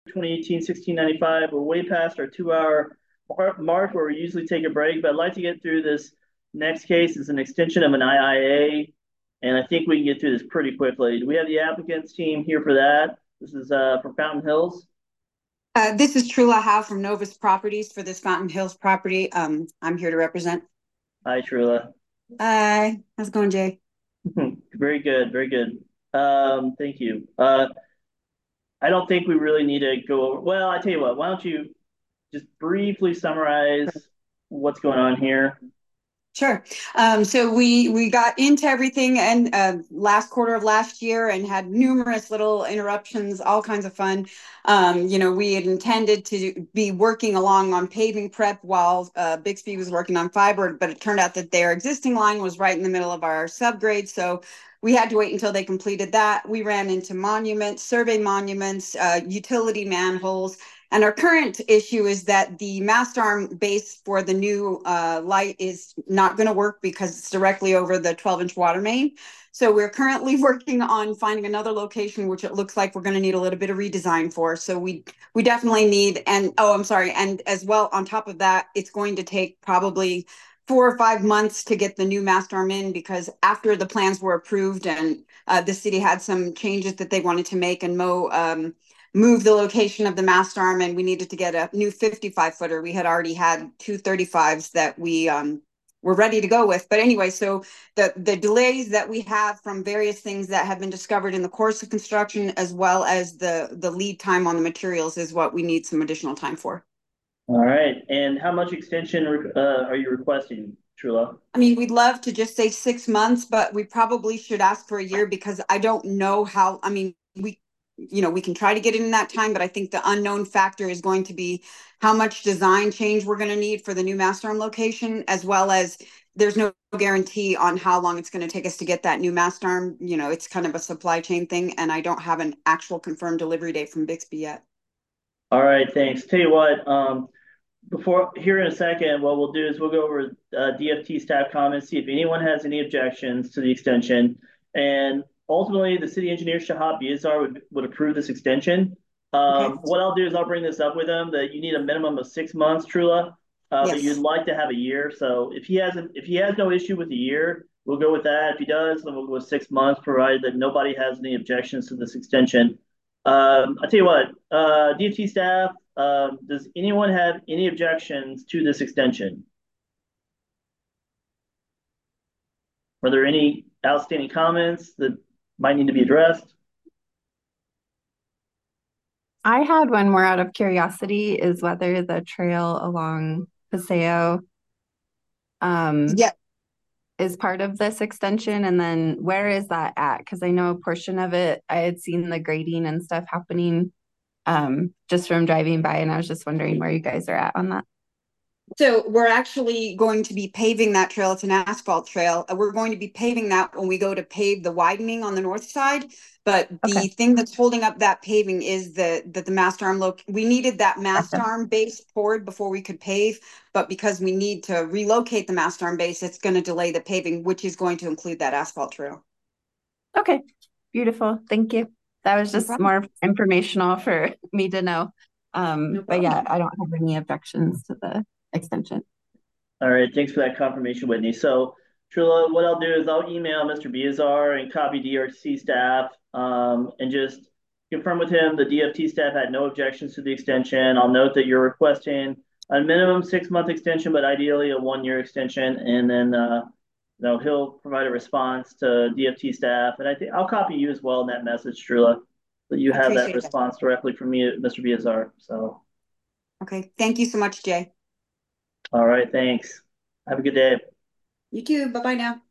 2018-1695. We're way past our 2 hour mark where we usually take a break, but I'd like to get through this next case. It's an extension of an IIA, and I think we can get through this pretty quickly. Do we have the applicants team here for that? This is for Fountain Hills. This is Trula Howe from Novus Properties for this Fountain Hills property. I'm here to represent. Hi, Trula. Hi, how's it going, Jay? Very good, very good. Thank you. I don't think we really need to go over. Well, I tell you what, why don't you just briefly summarize what's going on here? Sure. So we got into everything and last quarter of last year and had numerous little interruptions, all kinds of fun. We had intended to be working along on paving prep while Bixby was working on fiber, but it turned out that their existing line was right in the middle of our subgrade. So we had to wait until they completed that. We ran into monuments, survey monuments, utility manholes. And our current issue is that the mast arm base for the new light is not going to work because it's directly over the 12-inch water main. So we're currently working on finding another location, which it looks like we're going to need a little bit of redesign for. So we definitely need, and oh, I'm sorry. And as well, on top of that, it's going to take probably 4 or 5 months to get the new mast arm in because after the plans were approved and the city had some changes that they wanted to make and move the location of the mast arm, and we needed to get a new 55 footer. We had already had two 35s that we were ready to go with. But anyway, so the delays that we have from various things that have been discovered in the course of construction, as well as the lead time on the materials, is what we need some additional time for. All right. And how much extension are you requesting, Trula? I mean, we'd love to just say 6 months, but we probably should ask for a year because I don't know how, I mean, we can try to get it in that time, but I think the unknown factor is going to be how much design change we're going to need for the new mast arm location, as well as there's no guarantee on how long it's going to take us to get that new mast arm. It's kind of a supply chain thing, and I don't have an actual confirmed delivery date from Bixby yet. All right, thanks. Tell you what, before here in a second, what we'll do is we'll go over DFT staff comments, see if anyone has any objections to the extension. And ultimately, the city engineer, Shahab Yazar, would approve this extension. Okay. What I'll do is I'll bring this up with him that you need a minimum of 6 months, Trula, but you'd Yes. like to have a year. So if he has no issue with a year, we'll go with that. If he does, then we'll go with 6 months, provided that nobody has any objections to this extension. I'll tell you what, DFT staff, does anyone have any objections to this extension? Are there any outstanding comments that might need to be addressed? I had one more out of curiosity is whether the trail along Paseo Yeah. is part of this extension, and then where is that at? Because I know a portion of it, I had seen the grading and stuff happening just from driving by, and I was just wondering where you guys are at on that. So we're actually going to be paving that trail. It's an asphalt trail. We're going to be paving that when we go to pave the widening on the north side. But Okay. the thing that's holding up that paving is the mast arm we needed that mast Gotcha. arm base poured before we could pave. But because we need to relocate the mast arm base, it's going to delay the paving, which is going to include that asphalt trail. Okay. Beautiful. Thank you. That was No just problem. more informational for me to know. No But problem. yeah, I don't have any objections to the extension. All right, thanks for that confirmation, Whitney. So, Trilla, what I'll do is I'll email Mr. Biazar and copy DRC staff and just confirm with him the DFT staff had no objections to the extension. I'll note that you're requesting a minimum 6 month extension, but ideally a 1 year extension. And then he'll provide a response to DFT staff. And I think I'll copy you as well in that message, Trilla, so you I have that appreciate that. response directly from me, Mr. Biazar. So, Okay. Thank you so much, Jay. all right, thanks. Have a good day. You too. Bye-bye now.